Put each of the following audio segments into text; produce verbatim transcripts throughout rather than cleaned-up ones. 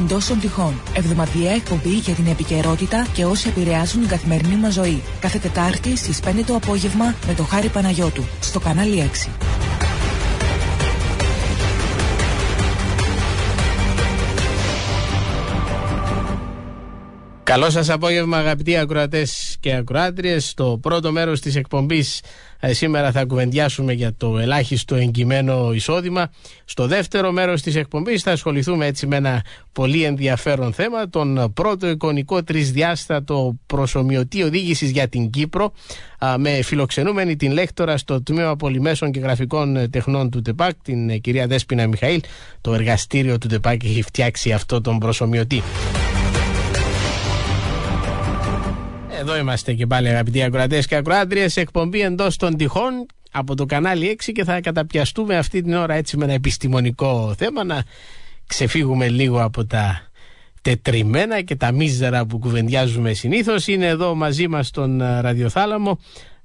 Εντός των τυχών. Εβδομαδιαία εκπομπή για την επικαιρότητα και όσοι επηρεάζουν την καθημερινή μας ζωή. Κάθε Τετάρτη στις πέντε το απόγευμα με το Χάρη Παναγιώτου. Στο κανάλι έξι. Καλό σας απόγευμα, αγαπητοί ακροατές και ακροάτριες. Στο πρώτο μέρος της εκπομπής ε, σήμερα θα κουβεντιάσουμε για το ελάχιστο εγγυημένο εισόδημα. Στο δεύτερο μέρος της εκπομπής θα ασχοληθούμε έτσι με ένα πολύ ενδιαφέρον θέμα, τον πρώτο εικονικό τρισδιάστατο προσομοιωτή οδήγησης για την Κύπρο, α, με φιλοξενούμενη την λέκτορα στο Τμήμα Πολυμέσων και Γραφικών Τεχνών του ΤΕΠΑΚ, την ε, κυρία Δέσποινα Μιχαήλ. Το εργαστήριο του ΤΕΠΑΚ έχει φτιάξει αυτό τον προσομοιωτή. Εδώ είμαστε και πάλι, αγαπητοί ακροατές και ακροάτριες, εκπομπή εντός των τυχών από το κανάλι έξι, και θα καταπιαστούμε αυτή την ώρα έτσι με ένα επιστημονικό θέμα, να ξεφύγουμε λίγο από τα τετριμένα και τα μίζερα που κουβεντιάζουμε συνήθως. Είναι εδώ μαζί μας στον ραδιοθάλαμο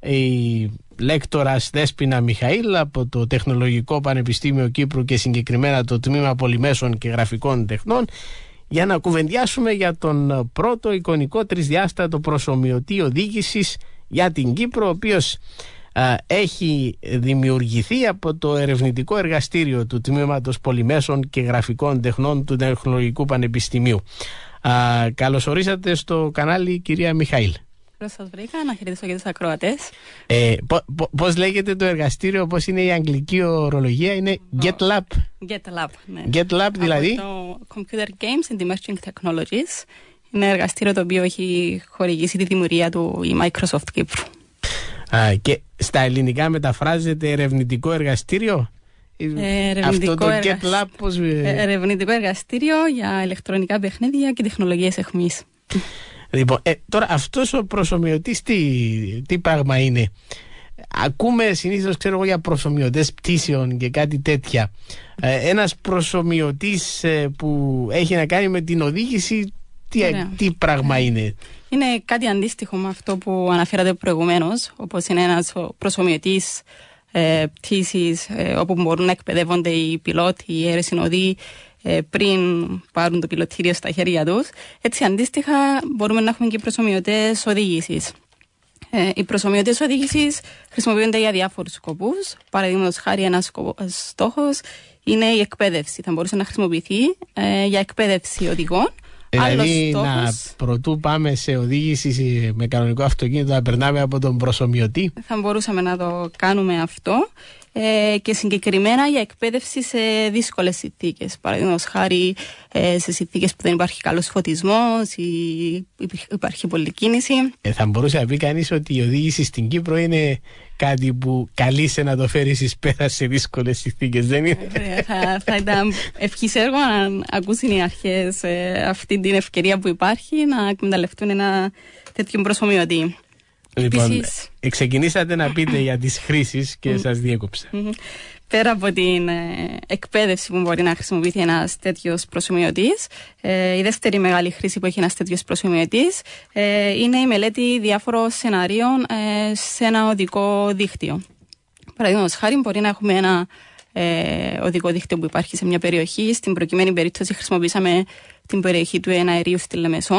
η λέκτορας Δέσποινα Μιχαήλ από το Τεχνολογικό Πανεπιστήμιο Κύπρου και συγκεκριμένα το Τμήμα Πολυμέσων και Γραφικών Τεχνών, για να κουβεντιάσουμε για τον πρώτο εικονικό τρισδιάστατο προσομοιωτή οδήγησης για την Κύπρο, ο οποίος α, έχει δημιουργηθεί από το ερευνητικό εργαστήριο του Τμήματος Πολυμέσων και Γραφικών Τεχνών του Τεχνολογικού Πανεπιστημίου. Α, καλώς ορίσατε στο κανάλι, κυρία Μιχαήλ. Σας βρήκα, να χαιρετήσω και τους ακροατές. Ε, Πώς λέγεται το εργαστήριο, πώς είναι η αγγλική ορολογία? Είναι GitLab. GitLab, ναι. GitLab δηλαδή. Από το Computer Games and Emerging Technologies. Είναι εργαστήριο το οποίο έχει χορηγήσει τη δημιουργία του η Microsoft Κύπρου. Α, και στα ελληνικά μεταφράζεται ερευνητικό εργαστήριο. Ε, Αυτό το εργασ... GitLab πώς... ε, ερευνητικό εργαστήριο για ηλεκτρονικά παιχνίδια και τεχνολογίες αιχμής. Λοιπόν, ε, τώρα αυτός ο προσομοιωτής τι, τι πράγμα είναι? Ακούμε συνήθως, ξέρω εγώ, για προσομοιωτές πτήσεων και κάτι τέτοια. Ε, ένας προσομοιωτής ε, που έχει να κάνει με την οδήγηση, τι, τι πράγμα είναι? Είναι κάτι αντίστοιχο με αυτό που αναφέρατε προηγουμένως, όπως είναι ένας προσομοιωτής ε, πτήσης ε, όπου μπορούν να εκπαιδεύονται οι πιλότοι, οι αεροσυνοδοί πριν πάρουν το πιλωτήριο στα χέρια τους. Έτσι αντίστοιχα μπορούμε να έχουμε και προσομοιωτές οδήγησης. Ε, οι προσομοιωτές οδήγησης χρησιμοποιούνται για διάφορους σκοπούς. Παραδείγματος χάρη, ένας στόχος είναι η εκπαίδευση. Θα μπορούσε να χρησιμοποιηθεί ε, για εκπαίδευση οδηγών. Δηλαδή στόχος... να πρωτού πάμε σε οδήγηση με κανονικό αυτοκίνητο να περνάμε από τον προσομοιωτή. Θα μπορούσαμε να το κάνουμε αυτό. Ε, και συγκεκριμένα για εκπαίδευση σε δύσκολες συνθήκες. Παραδείγματος χάρη ε, σε συνθήκες που δεν υπάρχει καλός φωτισμός ή υπάρχει πολλή κίνηση. Ε, θα μπορούσε να πει κανείς ότι η οδήγηση στην Κύπρο είναι κάτι που καλείσαι να το φέρεις εις πέρας σε δύσκολες συνθήκες, δεν είναι? Ε, θα, θα ήταν ευχής έργο αν ακούσουν οι αρχές ε, αυτή την ευκαιρία που υπάρχει να εκμεταλλευτούν ένα τέτοιο προσομοιωτή. Λοιπόν, Επίσης... ξεκινήσατε να πείτε για τις χρήσεις και σας διέκοψα. Πέρα από την ε, εκπαίδευση που μπορεί να χρησιμοποιηθεί ένας τέτοιος προσομοιωτής, ε, η δεύτερη μεγάλη χρήση που έχει ένας τέτοιος προσομοιωτής ε, είναι η μελέτη διάφορων σενάριων ε, σε ένα οδικό δίκτυο. Παραδείγματος χάρη, μπορεί να έχουμε ένα ε, οδικό δίκτυο που υπάρχει σε μια περιοχή. Στην προκειμένη περίπτωση χρησιμοποιήσαμε την περιοχή του εναερίου στη Λεμεσό.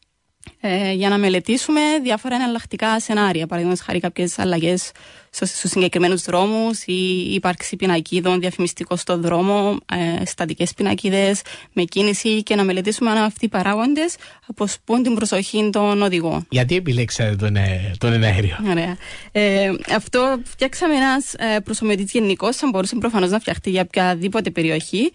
Ε, για να μελετήσουμε διάφορα εναλλακτικά σενάρια. Παραδείγματος χάρη, κάποιες αλλαγές στους συγκεκριμένους δρόμους ή ύπαρξη πινακίδων διαφημιστικών στον δρόμο, ε, στατικές πινακίδες με κίνηση, και να μελετήσουμε αν αυτοί οι παράγοντες αποσπούν την προσοχή των οδηγών. Γιατί επιλέξατε τον, τον εναέριο? Ωραία. Ε, αυτό φτιάξαμε ένας ε, προσομοιωτής γενικός, θα μπορούσε προφανώς να φτιαχτεί για οποιαδήποτε περιοχή.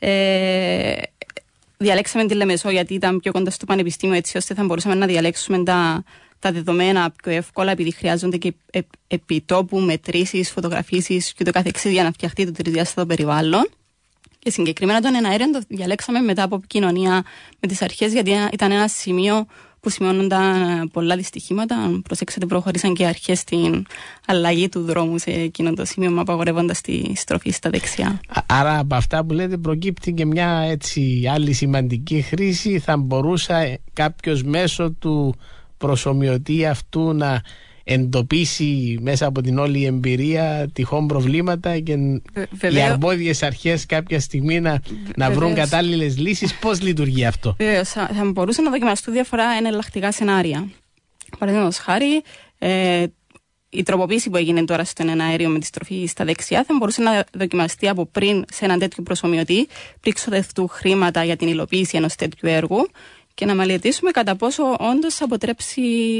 Ε, Διαλέξαμε τη Λεμεσό γιατί ήταν πιο κοντά στο πανεπιστήμιο, έτσι ώστε θα μπορούσαμε να διαλέξουμε τα, τα δεδομένα πιο εύκολα, επειδή χρειάζονται και επ, επιτόπου μετρήσεις, φωτογραφίσεις και το καθεξής για να φτιαχτεί το τρισδιάστατο περιβάλλον. Και συγκεκριμένα τον εναέριο το διαλέξαμε μετά από επικοινωνία με τις αρχές, γιατί ήταν ένα σημείο που σημειώνονταν πολλά δυστυχήματα. Αν προσέξετε, προχωρήσαν και αρχές στην αλλαγή του δρόμου σε εκείνο το σημείο, απαγορεύοντας τη στροφή στα δεξιά. Άρα από αυτά που λέτε προκύπτει και μια έτσι άλλη σημαντική χρήση. Θα μπορούσε κάποιος μέσω του προσομοιωτή αυτού να εντοπίσει μέσα από την όλη εμπειρία τυχόν προβλήματα και Βεβαίω. οι αρμόδιες αρχές κάποια στιγμή να, να βρουν κατάλληλες λύσεις? Πώς λειτουργεί αυτό? Βεβαίως, θα, θα μπορούσαν να δοκιμαστούν διάφορα εναλλακτικά σενάρια. Παραδείγματος χάρη, ε, η τροποποίηση που έγινε τώρα στο εναέριο με τη στροφή στα δεξιά θα μπορούσε να δοκιμαστεί από πριν σε έναν τέτοιο προσομοιωτή, πριν ξοδευτούν χρήματα για την υλοποίηση ενός τέτοιου έργου και να μελετήσουμε κατά πόσο όντως αποτρέψει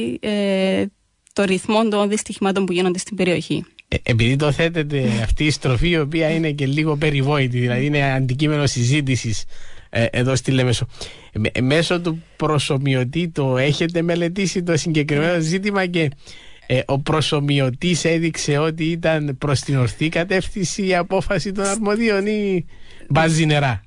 ε, το ρυθμό των δυστυχημάτων που γίνονται στην περιοχή. Ε, επειδή το θέτεται αυτή η στροφή, η οποία είναι και λίγο περιβόητη, δηλαδή είναι αντικείμενο συζήτησης ε, εδώ στη Λέμεσο, ε, μέσω του προσομοιωτή το έχετε μελετήσει το συγκεκριμένο ζήτημα και ε, ο προσομοιωτής έδειξε ότι ήταν προς την ορθή κατεύθυνση η απόφαση των αρμοδίων ή μπάζει νερά?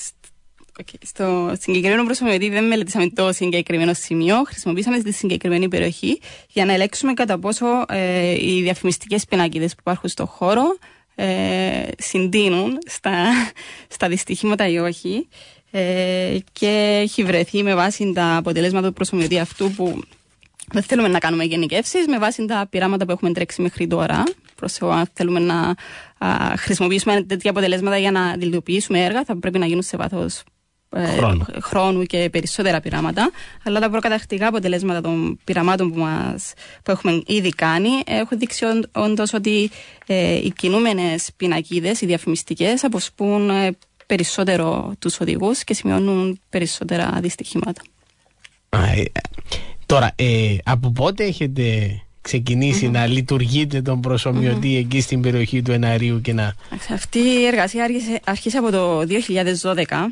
Okay. Στο συγκεκριμένο προσομοιωτή δεν μελετήσαμε το συγκεκριμένο σημείο, χρησιμοποίησαμε τη συγκεκριμένη περιοχή για να ελέγξουμε κατά πόσο ε, οι διαφημιστικές πινακίδες που υπάρχουν στον χώρο ε, συντείνουν στα, στα δυστυχήματα ή όχι. Ε, και έχει βρεθεί με βάση τα αποτελέσματα του προσομοιωτή αυτού, που δεν θέλουμε να κάνουμε γενικεύσεις, με βάση τα πειράματα που έχουμε τρέξει μέχρι τώρα. Προσεχώ, αν θέλουμε να α, χρησιμοποιήσουμε τέτοια αποτελέσματα για να δηλοποιήσουμε έργα, θα πρέπει να γίνουν σε βάθος Χρόνο. χρόνου και περισσότερα πειράματα, αλλά τα προκαταρκτικά αποτελέσματα των πειραμάτων που, μας, που έχουμε ήδη κάνει έχουν δείξει όντως ότι ε, οι κινούμενες πινακίδες, οι διαφημιστικές, αποσπούν ε, περισσότερο τους οδηγούς και σημειώνουν περισσότερα δυστυχήματα. Α, ε, τώρα, ε, από πότε έχετε ξεκινήσει mm-hmm. να λειτουργείτε τον προσομοιωτή mm-hmm. εκεί στην περιοχή του εναερίου? Και να... Αυτή η εργασία άρχισε, άρχισε από το δύο χιλιάδες δώδεκα.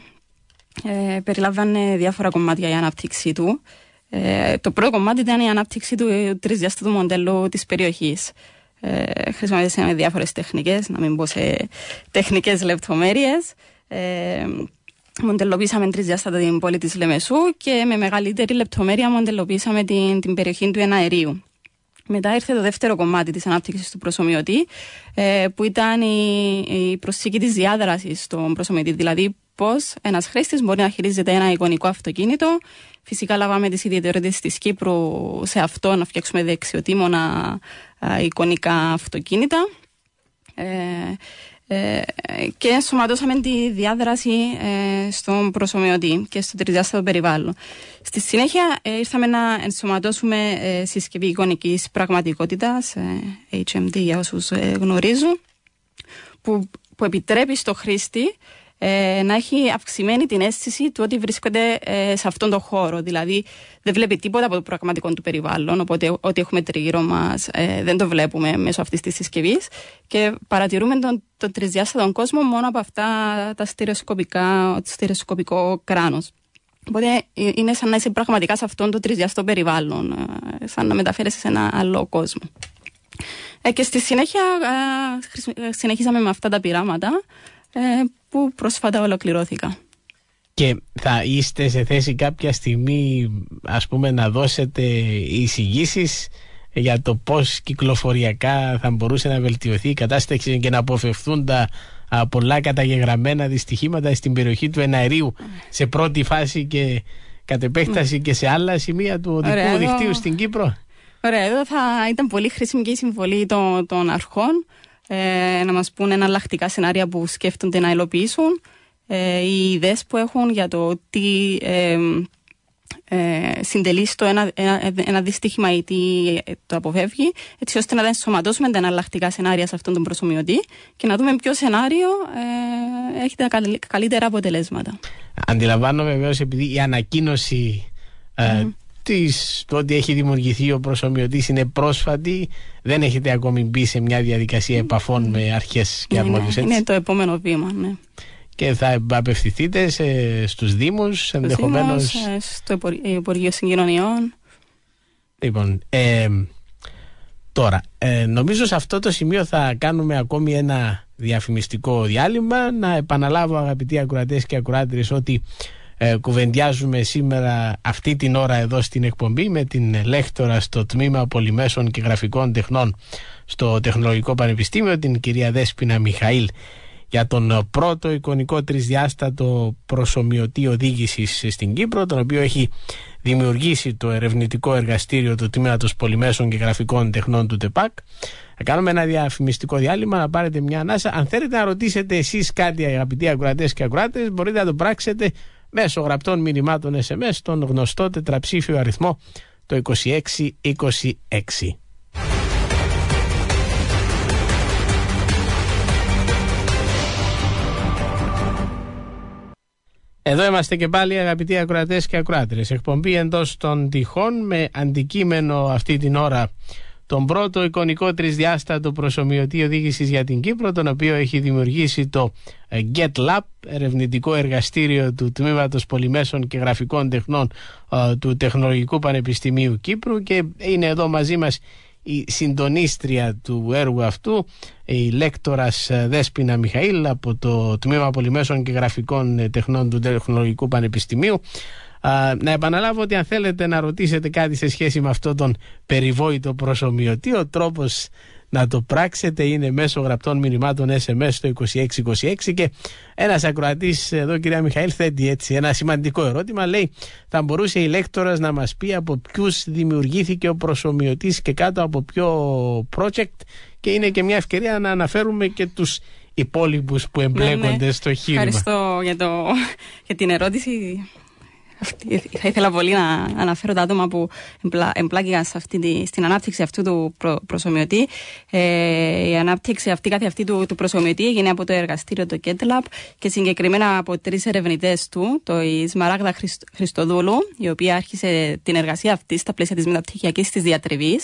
Ε, περιλάμβανε διάφορα κομμάτια η ανάπτυξή του. Ε, το πρώτο κομμάτι ήταν η ανάπτυξη του τρισδιάστατου μοντέλου της περιοχής. Ε, χρησιμοποιήσαμε διάφορες τεχνικές, να μην πω σε τεχνικές λεπτομέρειες. Ε, μοντελοποιήσαμε τρισδιάστατα την πόλη της Λεμεσού και με μεγαλύτερη λεπτομέρεια μοντελοποιήσαμε την, την περιοχή του εναερίου. Μετά ήρθε το δεύτερο κομμάτι της ανάπτυξης του προσομοιωτή, ε, που ήταν η, η προσήκη της διάδρασης στον προσομοιωτή, δηλαδή πώς ένας χρήστης μπορεί να χειρίζεται ένα εικονικό αυτοκίνητο. Φυσικά λάβαμε τις ιδιαιτερότητες της Κύπρου σε αυτό, να φτιάξουμε δεξιοτήμωνα α, εικονικά αυτοκίνητα. Ε, ε, και ενσωματώσαμε τη διάδραση ε, στον προσομοιωτή και στο τρισδιάστατο περιβάλλον. Στη συνέχεια ε, ήρθαμε να ενσωματώσουμε ε, συσκευή εικονικής πραγματικότητας, ε, έιτς εμ ντι για όσους ε, γνωρίζουν, που, που επιτρέπει στο χρήστη Ε, να έχει αυξημένη την αίσθηση του ότι βρίσκονται ε, σε αυτόν τον χώρο. Δηλαδή δεν βλέπει τίποτα από το πραγματικό του περιβάλλον, οπότε ό,τι έχουμε τριγύρω μας ε, δεν το βλέπουμε μέσω αυτής της συσκευής και παρατηρούμε τον, τον τρισδιάστατο κόσμο μόνο από αυτά τα στερεοσκοπικά, το στερεοσκοπικό κράνος. Οπότε είναι σαν να είσαι πραγματικά σε αυτόν το τρισδιάστατο περιβάλλον, ε, σαν να μεταφέρεσαι σε ένα άλλο κόσμο. Ε, και στη συνέχεια ε, συνεχίσαμε με αυτά τα πειράματα που πρόσφατα ολοκληρώθηκα. Και θα είστε σε θέση κάποια στιγμή, ας πούμε, να δώσετε εισηγήσεις για το πώς κυκλοφοριακά θα μπορούσε να βελτιωθεί η κατάσταση και να αποφευθούν τα πολλά καταγεγραμμένα δυστυχήματα στην περιοχή του εναερίου σε πρώτη φάση και κατ' επέκταση mm. και σε άλλα σημεία του οδικού Ωραία, δικτύου εδώ... στην Κύπρο? Ωραία, εδώ θα ήταν πολύ χρήσιμη και η συμβολή των, των αρχών, Ε, να μας πούν εναλλακτικά σενάρια που σκέφτονται να υλοποιήσουν, ε, οι ιδέες που έχουν για το τι ε, ε, συντελεί στο ένα, ένα, ένα δυστύχημα ή τι το αποφεύγει, έτσι ώστε να ενσωματώσουμε τα εναλλακτικά σενάρια σε αυτόν τον προσομοιωτή και να δούμε ποιο σενάριο ε, έχει τα καλύτερα αποτελέσματα. Αντιλαμβάνομαι βεβαίως, επειδή η ανακοίνωση ε, mm. Της, το ότι έχει δημιουργηθεί ο προσομοιωτής είναι πρόσφατη, δεν έχετε ακόμη μπει σε μια διαδικασία επαφών με αρχές και αρμόδιους? Ναι, είναι το επόμενο βήμα, ναι. Και θα απευθυνθείτε σε, στους Δήμους, στους ενδεχομένως Δήμους, στο Υπουργείο Συγκοινωνιών. Λοιπόν, ε, τώρα ε, νομίζω σε αυτό το σημείο θα κάνουμε ακόμη ένα διαφημιστικό διάλειμμα. Να επαναλάβω, αγαπητοί ακροατές και ακροάτριες, ότι Ε, κουβεντιάζουμε σήμερα αυτή την ώρα εδώ στην εκπομπή με την λέκτορα στο τμήμα Πολυμέσων και Γραφικών Τεχνών στο Τεχνολογικό Πανεπιστήμιο, την κυρία Δέσποινα Μιχαήλ, για τον πρώτο εικονικό τρισδιάστατο προσομοιωτή οδήγησης στην Κύπρο, τον οποίο έχει δημιουργήσει το ερευνητικό εργαστήριο του Τμήματος Πολυμέσων και Γραφικών Τεχνών του ΤΕΠΑΚ. Θα κάνουμε ένα διαφημιστικό διάλειμμα, να πάρετε μια ανάσα. Αν θέλετε να ρωτήσετε εσείς κάτι, αγαπητοί ακροατές και ακροάτες, μπορείτε να το πράξετε μέσω γραπτών μηνυμάτων ες εμ ες στον γνωστό τετραψήφιο αριθμό το είκοσι έξι είκοσι έξι. Εδώ είμαστε και πάλι, αγαπητοί ακροατές και ακροάτριες. Εκπομπή εντός των τυχών, με αντικείμενο αυτή την ώρα τον πρώτο εικονικό τρισδιάστατο προσομοιωτή οδήγησης για την Κύπρο, τον οποίο έχει δημιουργήσει το GetLab, ερευνητικό εργαστήριο του Τμήματος Πολυμέσων και Γραφικών Τεχνών του Τεχνολογικού Πανεπιστημίου Κύπρου, και είναι εδώ μαζί μας η συντονίστρια του έργου αυτού, η λέκτορας Δέσποινα Μιχαήλ από το Τμήμα Πολυμέσων και Γραφικών Τεχνών του Τεχνολογικού Πανεπιστημίου. Α, να επαναλάβω ότι αν θέλετε να ρωτήσετε κάτι σε σχέση με αυτόν τον περιβόητο προσομοιωτή, ο τρόπος να το πράξετε είναι μέσω γραπτών μηνυμάτων ες εμ ες στο είκοσι έξι είκοσι έξι. Και ένας ακροατής εδώ, κυρία Μιχαήλ, θέτει έτσι ένα σημαντικό ερώτημα. Λέει, θα μπορούσε η λέκτορας να μας πει από ποιους δημιουργήθηκε ο προσομοιωτής και κάτω από ποιο project? Και είναι και μια ευκαιρία να αναφέρουμε και τους υπόλοιπους που εμπλέκονται ναι, ναι. στο χείρημα. Ευχαριστώ για, το, για την ερώτηση. Θα ήθελα πολύ να αναφέρω τα άτομα που εμπλάκηκαν στην ανάπτυξη αυτού του προ, προσομοιωτή. Ε, η ανάπτυξη αυτή καθ' αυτή του, του προσομοιωτή έγινε από το εργαστήριο το GetLab και συγκεκριμένα από τρεις ερευνητές του, το η Σμαράγδα Χριστοδούλου, η οποία άρχισε την εργασία αυτή στα πλαίσια της μεταπτυχιακής της διατριβής,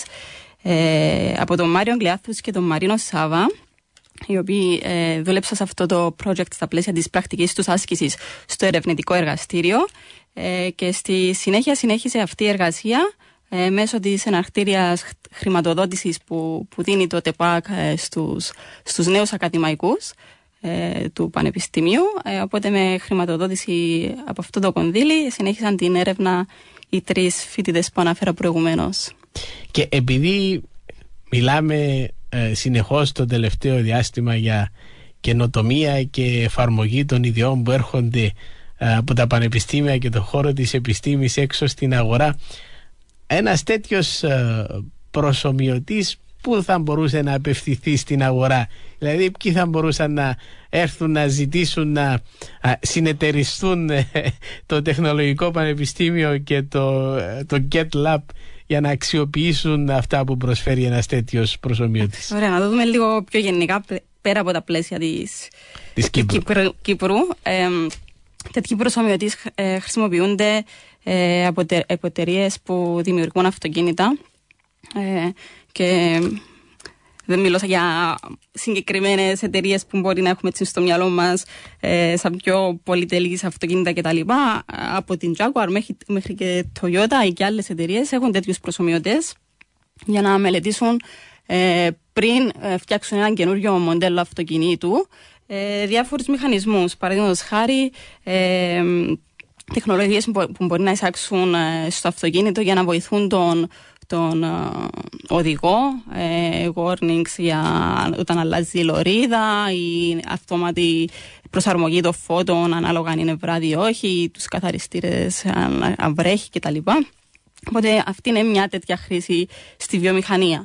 ε, από τον Μάριο Γκλιάθους και τον Μαρίνο Σάβα, οι οποίοι ε, δούλεψαν σε αυτό το project στα πλαίσια της πρακτικής τους άσκησης στο ερευνητικό εργαστήριο, ε, και στη συνέχεια συνέχισε αυτή η εργασία ε, μέσω της εναρκτήριας χρηματοδότησης που, που δίνει το ΤΕΠΑΚ ε, στους, στους νέους ακαδημαϊκούς ε, του Πανεπιστημίου. Ε, οπότε με χρηματοδότηση από αυτό το κονδύλι συνέχισαν την έρευνα οι τρεις φοιτητές που αναφέρα προηγουμένως. Και επειδή μιλάμε Ε, συνεχώς το τελευταίο διάστημα για καινοτομία και εφαρμογή των ιδιών που έρχονται ε, από τα πανεπιστήμια και το χώρο της επιστήμης έξω στην αγορά, ένας τέτοιος ε, προσομοιωτής που θα μπορούσε να απευθυνθεί στην αγορά? Δηλαδή ποιοι θα μπορούσαν να έρθουν να ζητήσουν να α, συνεταιριστούν ε, το Τεχνολογικό Πανεπιστήμιο και το, το GetLab για να αξιοποιήσουν αυτά που προσφέρει ένας τέτοιος προσομοιωτής? Ωραία, να το δούμε λίγο πιο γενικά πέρα από τα πλαίσια της, της Κύπρου. Κύπρου. Κύπρου. Ε, τέτοιοι προσομοιωτής ε, χρησιμοποιούνται ε, από, τε, από εταιρείες που δημιουργούν αυτοκίνητα, ε, και δεν μιλώσα για συγκεκριμένες εταιρείες που μπορεί να έχουμε στο μυαλό μας, ε, σαν πιο πολυτελείς αυτοκίνητα κτλ. Από την Jaguar μέχρι, μέχρι και Toyota ή και άλλες εταιρείες έχουν τέτοιους προσομοιωτές για να μελετήσουν ε, πριν ε, φτιάξουν ένα καινούριο μοντέλο αυτοκινήτου ε, διάφορους μηχανισμούς. Παραδείγματος χάρη, ε, τεχνολογίες που μπορεί να εισάξουν ε, στο αυτοκίνητο για να βοηθούν τον τον uh, οδηγό, ε, warnings για όταν αλλάζει η λωρίδα, η αυτόματη προσαρμογή των φώτων ανάλογα αν είναι βράδυ ή όχι, τους καθαριστήρες αν, αν βρέχει κτλ. Οπότε αυτή είναι μια τέτοια χρήση στη βιομηχανία.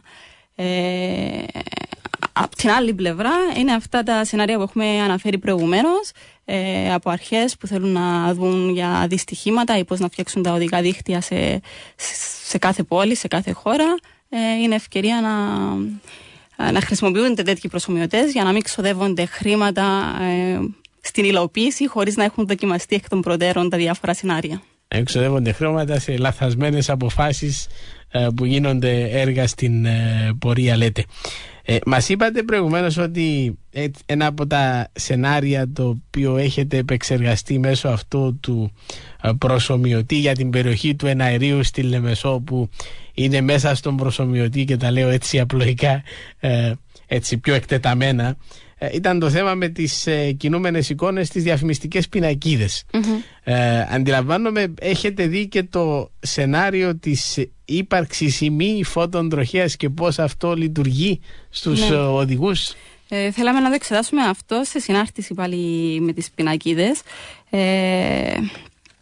Ε, από την άλλη πλευρά είναι αυτά τα σενάρια που έχουμε αναφέρει προηγουμένως, ε, από αρχές που θέλουν να δουν για δυστυχήματα ή πώς να φτιάξουν τα οδικά δίκτυα σε, σε κάθε πόλη, σε κάθε χώρα. Ε, είναι ευκαιρία να, να χρησιμοποιούνται τέτοιοι προσομοιωτές για να μην ξοδεύονται χρήματα ε, στην υλοποίηση χωρίς να έχουν δοκιμαστεί εκ των προτέρων τα διάφορα σενάρια. Εξοδεύονται χρήματα σε λαθασμένες αποφάσεις ε, που γίνονται έργα στην ε, πορεία, λέτε. Ε, μας είπατε προηγουμένως ότι ε, ένα από τα σενάρια το οποίο έχετε επεξεργαστεί μέσω αυτού του ε, προσομοιωτή για την περιοχή του εναερίου στη Λεμεσό, που είναι μέσα στον προσομοιωτή, και τα λέω έτσι απλοϊκά, ε, έτσι πιο εκτεταμένα, ε, ήταν το θέμα με τις ε, κινούμενες εικόνες, τις διαφημιστικές πινακίδες. Mm-hmm. Ε, αντιλαμβάνομαι έχετε δει και το σενάριο της ύπαρξης ή μη φώτων τροχέας και πώς αυτό λειτουργεί στους ναι. οδηγούς. Ε, θέλαμε να το εξετάσουμε αυτό σε συνάρτηση πάλι με τις πινακίδες. Ε,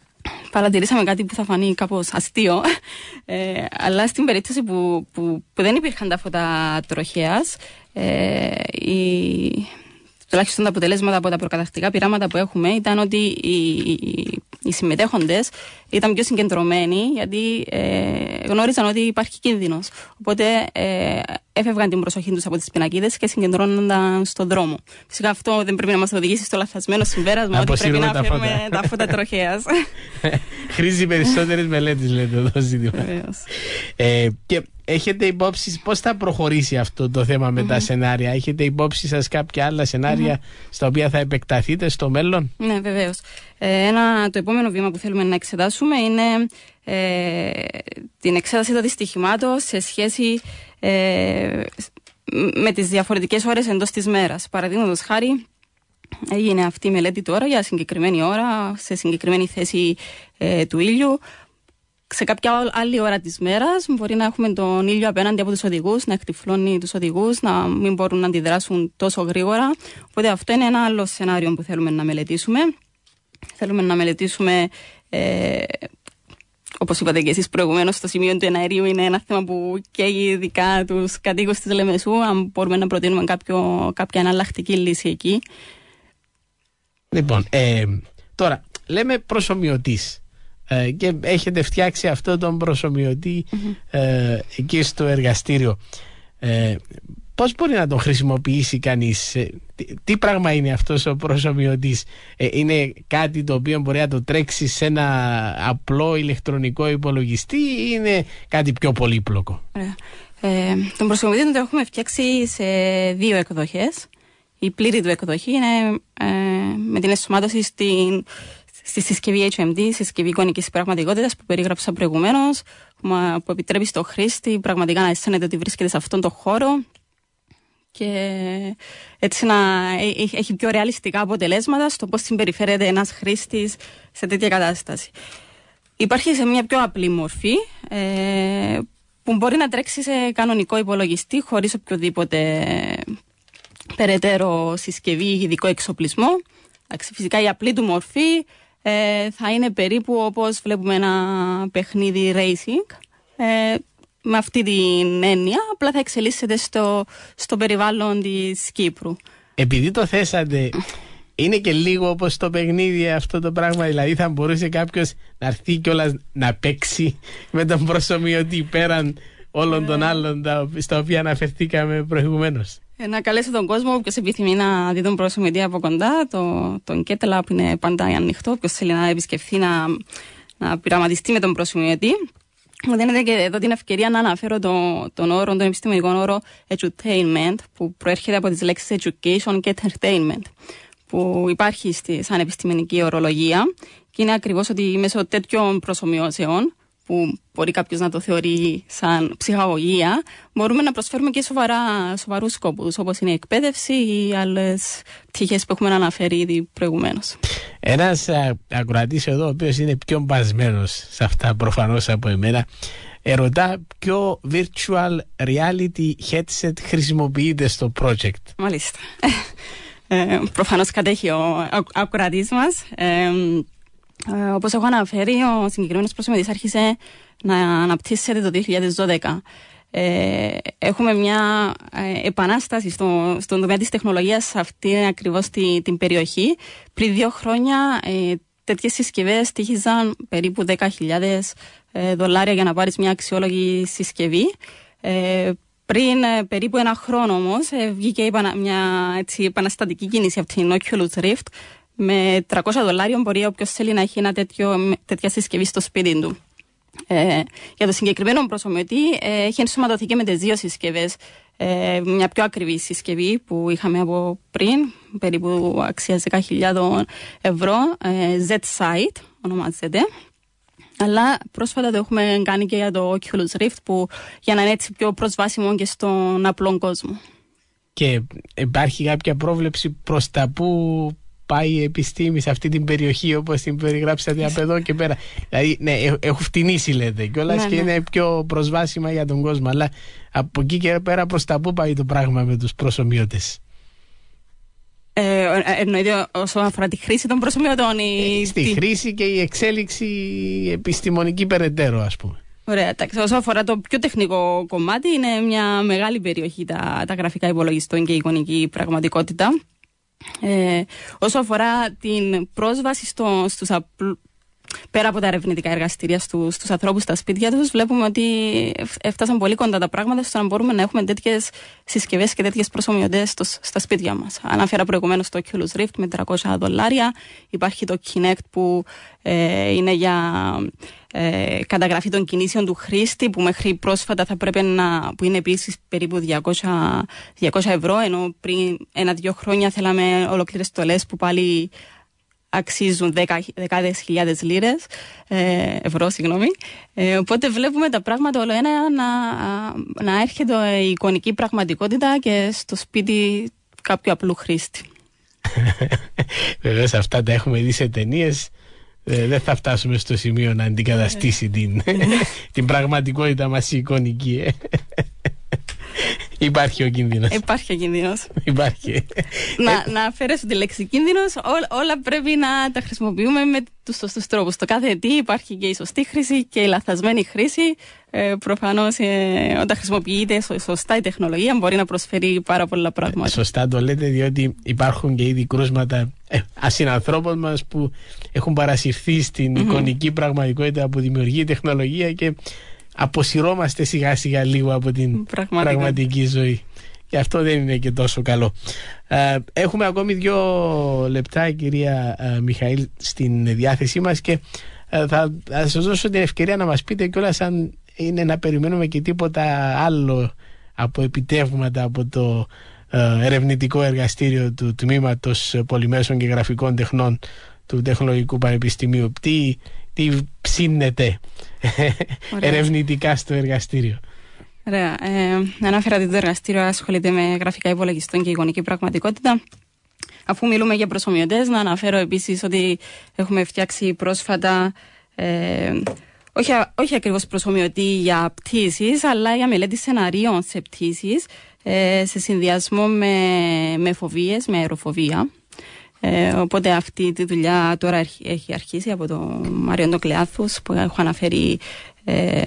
παρατηρήσαμε κάτι που θα φανεί κάπως αστείο, ε, αλλά στην περίπτωση που, που, που δεν υπήρχαν τα φώτα τροχέας, ε, η, τουλάχιστον τα αποτελέσματα από τα προκαταρκτικά πειράματα που έχουμε ήταν ότι οι, οι, οι συμμετέχοντες ήταν πιο συγκεντρωμένοι, γιατί ε, γνώριζαν ότι υπάρχει κίνδυνος. Οπότε ε, έφευγαν την προσοχή τους από τις πινακίδες και συγκεντρώνονταν στον δρόμο. Φυσικά αυτό δεν πρέπει να μας οδηγήσει στο λαθασμένο συμπέρασμα ότι πρέπει να φέρουμε τα φώτα τροχέας. Χρήζει περισσότερες μελέτες, λέτε εδώ ζήτημα. ε, και έχετε υπόψη πώς θα προχωρήσει αυτό το θέμα με mm-hmm. τα σενάρια? Έχετε υπόψη σας κάποια άλλα σενάρια mm-hmm. στα οποία θα επεκταθείτε στο μέλλον? Ναι, βεβαίως. Ε, ένα, το επόμενο βήμα που θέλουμε να εξετάσουμε είναι ε, την εξέταση των δυστυχημάτων σε σχέση ε, με τις διαφορετικές ώρες εντός της μέρας. Παραδείγματος χάρη, έγινε αυτή η μελέτη τώρα για συγκεκριμένη ώρα, σε συγκεκριμένη θέση ε, του ήλιου. Σε κάποια άλλη ώρα της μέρας μπορεί να έχουμε τον ήλιο απέναντι από τους οδηγούς, να εκτυφλώνει τους οδηγούς, να μην μπορούν να αντιδράσουν τόσο γρήγορα. Οπότε αυτό είναι ένα άλλο σενάριο που θέλουμε να μελετήσουμε. Θέλουμε να μελετήσουμε, ε, όπως είπατε και εσείς προηγουμένως, το σημείο του εναερίου είναι ένα θέμα που καίγει ειδικά τους κατοίκους της Λεμεσού, αν μπορούμε να προτείνουμε κάποιο, κάποια εναλλακτική λύση εκεί. Λοιπόν, ε, τώρα λέμε προσομοιωτής. Ε, και έχετε φτιάξει αυτό τον προσομοιωτή mm-hmm. ε, εκεί στο εργαστήριο. Ε, πώς μπορεί να τον χρησιμοποιήσει κανείς? Ε, τι, τι πράγμα είναι αυτός ο προσομοιωτής? Ε, είναι κάτι το οποίο μπορεί να το τρέξει σε ένα απλό ηλεκτρονικό υπολογιστή ή είναι κάτι πιο πολύπλοκο? Ε, τον προσομοιωτή τον έχουμε φτιάξει σε δύο εκδοχές. Η πλήρη του εκδοχή είναι ε, με την ενσωμάτωση στην στη συσκευή έιτς εμ ντι, συσκευή εικονικής πραγματικότητας που περίγραψα προηγουμένως, που επιτρέπει στο χρήστη πραγματικά να αισθάνεται ότι βρίσκεται σε αυτόν τον χώρο και έτσι να έχει πιο ρεαλιστικά αποτελέσματα στο πώς συμπεριφέρεται ένας χρήστης σε τέτοια κατάσταση. Υπάρχει σε μια πιο απλή μορφή ε, που μπορεί να τρέξει σε κανονικό υπολογιστή χωρίς οποιοδήποτε περαιτέρω συσκευή ή ειδικό εξοπλισμό. Φυσικά η απλή του μορφή ε, θα είναι περίπου όπως βλέπουμε ένα παιχνίδι racing, ε, με αυτή την έννοια, απλά θα εξελίσσεται στο, στο περιβάλλον της Κύπρου. Επειδή το θέσατε, είναι και λίγο όπως το παιχνίδι αυτό το πράγμα, δηλαδή θα μπορούσε κάποιος να έρθει κιόλας να παίξει με τον προσομοιωτή πέραν όλων των άλλων στα οποία αναφερθήκαμε προηγουμένως? Να καλέσω τον κόσμο, όποιος επιθυμεί να δει τον προσομοιωτή από κοντά, το, τον Κέτελα που είναι πάντα ανοιχτό, όποιος θέλει να επισκεφθεί, να, να πειραματιστεί με τον προσομοιωτή. Μου δίνεται και εδώ την ευκαιρία να αναφέρω το, τον όρο, τον επιστημονικό όρο edutainment, που προέρχεται από τις λέξεις education και entertainment, που υπάρχει στη, σαν επιστημονική ορολογία, και είναι ακριβώς ότι μέσω τέτοιων προσομοιώσεων, που μπορεί κάποιος να το θεωρεί σαν ψυχαγωγία, μπορούμε να προσφέρουμε και σοβαρά, σοβαρούς σκόπους, όπως είναι η εκπαίδευση ή άλλες πτυχές που έχουμε αναφέρει ήδη προηγουμένως. Ένας ακροατής εδώ, ο οποίος είναι πιο μπασμένος σε αυτά προφανώς από εμένα, ερωτά ποιο virtual reality headset χρησιμοποιείται στο project. Μάλιστα. ε, προφανώς κατέχει ο ακροατής μας. Ε, Ε, όπως έχω αναφέρει, ο συγκεκριμένος προσομοιωτής άρχισε να αναπτύσσεται το δύο χιλιάδες δώδεκα. Ε, έχουμε μια ε, επανάσταση στο, στον τομέα της τεχνολογίας σε αυτή ακριβώς τη, την περιοχή. Πριν δύο χρόνια ε, τέτοιες συσκευές στοίχιζαν περίπου δέκα χιλιάδες ε, δολάρια για να πάρεις μια αξιόλογη συσκευή. Ε, πριν ε, περίπου ένα χρόνο όμως ε, βγήκε επανα, μια έτσι, επαναστατική κίνηση από την Oculus Rift. Με τριακόσια δολάρια μπορεί όποιος θέλει να έχει ένα τέτοιο, τέτοια συσκευή στο σπίτι του. Ε, για το συγκεκριμένο προσομοιωτή ε, έχει ενσωματωθεί και με τις δύο συσκευές. Ε, μια πιο ακριβή συσκευή που είχαμε από πριν, περίπου αξίας δέκα χιλιάδες ευρώ, ε, Z-Sight ονομάζεται. Αλλά πρόσφατα το έχουμε κάνει και για το Oculus Rift, που για να είναι έτσι πιο προσβάσιμο και στον απλό κόσμο. Και υπάρχει κάποια πρόβλεψη προς τα που πάει η επιστήμη σε αυτή την περιοχή, όπως την περιγράψατε από εδώ και πέρα? Δηλαδή, ναι, έχουν φτηνήσει λέτε κιόλας, ναι, και ναι, είναι πιο προσβάσιμα για τον κόσμο. Αλλά από εκεί και πέρα προς τα πού πάει το πράγμα με τους προσομοιώτες? Ε, εννοείται όσον αφορά τη χρήση των προσωμιωτών. Ε, στη τη... χρήση και η εξέλιξη επιστημονική περαιτέρω, ας πούμε. Ωραία. Όσο αφορά το πιο τεχνικό κομμάτι, είναι μια μεγάλη περιοχή τα, τα γραφικά υπολογιστών και η εικονική πραγματικότητα. Ε, όσο αφορά την πρόσβαση στο, στους απλ... πέρα από τα ερευνητικά εργαστήρια στους, στους ανθρώπους στα σπίτια τους, βλέπουμε ότι έφτασαν πολύ κοντά τα πράγματα στο να μπορούμε να έχουμε τέτοιες συσκευές και τέτοιες προσωμιωτές στο, στα σπίτια μας. Αναφέρα προηγουμένως το Oculus Rift με τριακόσια δολάρια. Υπάρχει το Kinect που ε, είναι για ε, καταγραφή των κινήσεων του χρήστη, που μέχρι πρόσφατα θα πρέπει να, που είναι επίσης περίπου διακόσια ευρώ, ενώ πριν ένα-δύο χρόνια θέλαμε ολόκληρες στολές που πάλι αξίζουν δέκα, δεκάδες χιλιάδες λίρες, ε, ευρώ, συγγνώμη. Ε, οπότε βλέπουμε τα πράγματα όλο ένα να, να έρχεται η εικονική πραγματικότητα και στο σπίτι κάποιου απλού χρήστη. Βεβαίως αυτά τα έχουμε δει σε ταινίες. Ε, δεν θα φτάσουμε στο σημείο να αντικαταστήσει την, την πραγματικότητα μας η εικονική. Ε. Υπάρχει ο κίνδυνος. Υπάρχει ο κίνδυνος. Υπάρχει. να, να αφαιρέσω τη λέξη κίνδυνος, ό, όλα πρέπει να τα χρησιμοποιούμε με τους σωστούς τρόπους. Το κάθε τι υπάρχει και η σωστή χρήση και η λαθασμένη χρήση. Ε, προφανώς ε, όταν χρησιμοποιείται σωστά η τεχνολογία μπορεί να προσφέρει πάρα πολλά πράγματα. Σωστά το λέτε, διότι υπάρχουν και ήδη κρούσματα ε, ασυνανθρώπων μας που έχουν παρασυρθεί στην mm-hmm. εικονική πραγματικότητα που δημιουργεί η τεχνολογία και αποσυρώμαστε σιγά σιγά λίγο από την Πραγματικά. πραγματική ζωή. Και αυτό δεν είναι και τόσο καλό. Ε, έχουμε ακόμη δύο λεπτά, κυρία ε, Μιχαήλ, στην διάθεσή μας και ε, θα, θα σας δώσω την ευκαιρία να μας πείτε κιόλας αν είναι να περιμένουμε και τίποτα άλλο από επιτεύγματα από το ε, ερευνητικό εργαστήριο του Τμήματος Πολυμέσων και Γραφικών Τεχνών του Τεχνολογικού Πανεπιστημίου. Τι, τι ψήνεται ερευνητικά στο εργαστήριο? Ωραία. Ε, ανάφερα ότι το εργαστήριο ασχολείται με γραφικά υπολογιστών και εικονική πραγματικότητα. Αφού μιλούμε για προσωμιωτές, να αναφέρω επίσης ότι έχουμε φτιάξει πρόσφατα ε, όχι, όχι ακριβώς προσωμιωτή για πτήσεις, αλλά για μελέτη σεναρίων σε πτήσεις, ε, σε συνδυασμό με, με φοβίες, με αεροφοβία. Ε, οπότε αυτή τη δουλειά τώρα έχει αρχίσει από τον Μάριον Κλεάθους που έχω αναφέρει ε,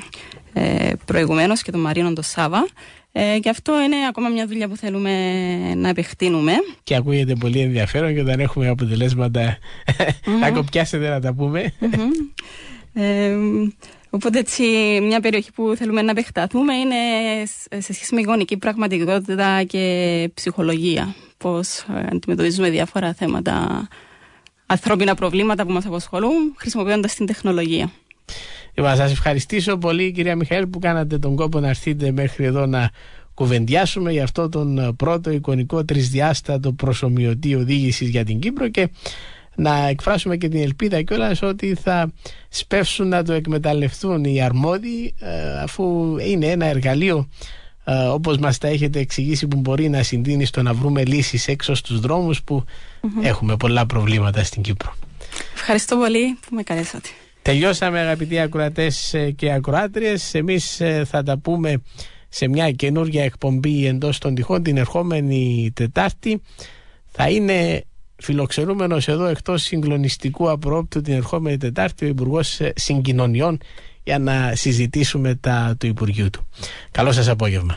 ε, προηγουμένως και τον Μαρίνο τον Σάβα. Ε, και αυτό είναι ακόμα μια δουλειά που θέλουμε να επεκτείνουμε. Και ακούγεται πολύ ενδιαφέρον και όταν έχουμε αποτελέσματα mm-hmm. να κοπιάσετε να τα πούμε. Mm-hmm. Ε, οπότε έτσι μια περιοχή που θέλουμε να επεκταθούμε είναι σε σχέση με εικονική πραγματικότητα και ψυχολογία. Πώς αντιμετωπίζουμε διάφορα θέματα, ανθρώπινα προβλήματα που μας απασχολούν χρησιμοποιώντας την τεχνολογία. Λοιπόν, σας ευχαριστήσω πολύ, κυρία Μιχαήλ, που κάνατε τον κόπο να έρθετε μέχρι εδώ να κουβεντιάσουμε για αυτό τον πρώτο εικονικό τρισδιάστατο προσομοιωτή οδήγησης για την Κύπρο και να εκφράσουμε και την ελπίδα κιόλας ότι θα σπεύσουν να το εκμεταλλευτούν οι αρμόδιοι, αφού είναι ένα εργαλείο, όπως μας τα έχετε εξηγήσει, που μπορεί να συντείνει στο να βρούμε λύσεις έξω στους δρόμους που mm-hmm. έχουμε πολλά προβλήματα στην Κύπρο. Ευχαριστώ πολύ που με καλέσατε. Τελειώσαμε, αγαπητοί ακροατές και ακροάτριες. Εμείς θα τα πούμε σε μια καινούργια εκπομπή εντός των τυχών την ερχόμενη Τετάρτη. Θα είναι φιλοξενούμενος εδώ εκτός συγκλονιστικού απρόπτου την ερχόμενη Τετάρτη ο Υπουργός Συγκοινωνιών για να συζητήσουμε τα του Υπουργείου του. Καλό σας απόγευμα.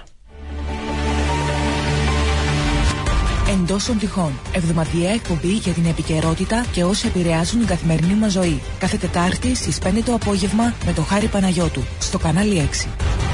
Εντός των τυχών, εβδομαδιαία εκπομπή για την επικαιρότητα και όσα επηρεάζουν την καθημερινή μας ζωή. Κάθε Τετάρτη στις πέντε το απόγευμα με τον Χάρη Παναγιώτου στο κανάλι έξι.